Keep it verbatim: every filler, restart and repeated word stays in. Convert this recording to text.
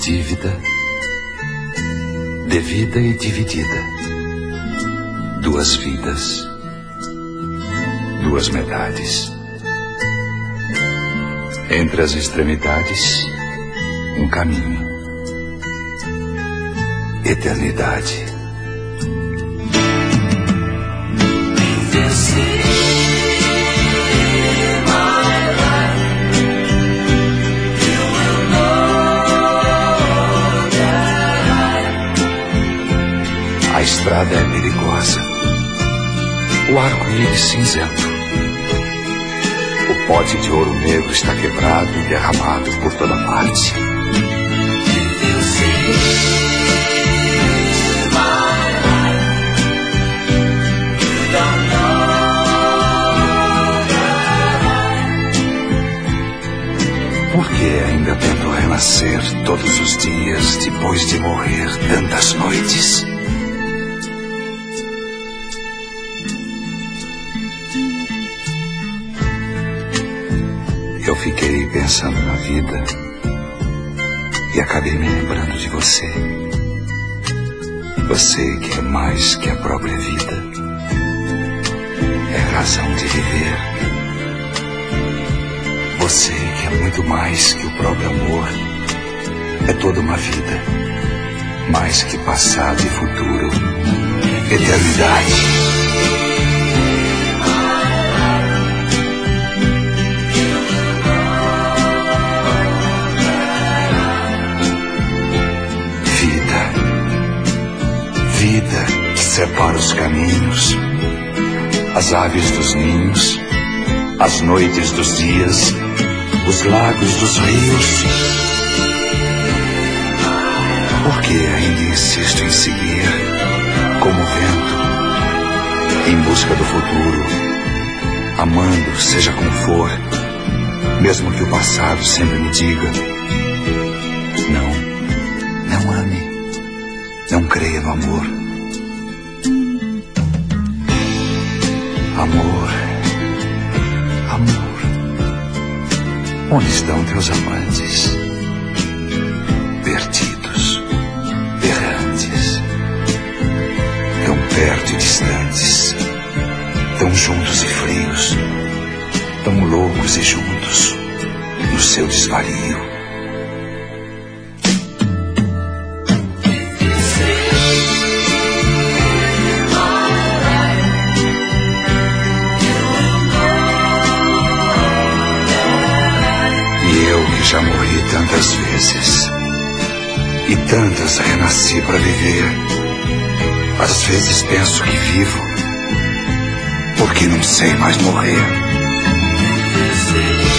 dívida, devida e dividida. Duas vidas, duas metades. Entre as extremidades, um caminho. Eternidade. A estrada é perigosa, o arco-íris cinzento. O pote de ouro negro está quebrado e derramado por toda parte. Por que ainda tento renascer todos os dias depois de morrer tantas noites? Eu fiquei pensando na vida e acabei me lembrando de você. Você que é mais que a própria vida. É razão de viver. Você que é muito mais que o próprio amor. É toda uma vida. Mais que passado e futuro. Eternidade. Vida que separa os caminhos, as aves dos ninhos, as noites dos dias, os lagos dos rios. Por que ainda insisto em seguir, como vento, em busca do futuro, amando, seja como for, mesmo que o passado sempre me diga: não, não ame. Não creia no amor. Amor, amor, onde estão teus amantes? Perdidos, errantes, tão perto e distantes, tão juntos e frios, tão loucos e juntos, no seu desvario. Já morri tantas vezes e tantas renasci para viver. Às vezes penso que vivo porque não sei mais morrer.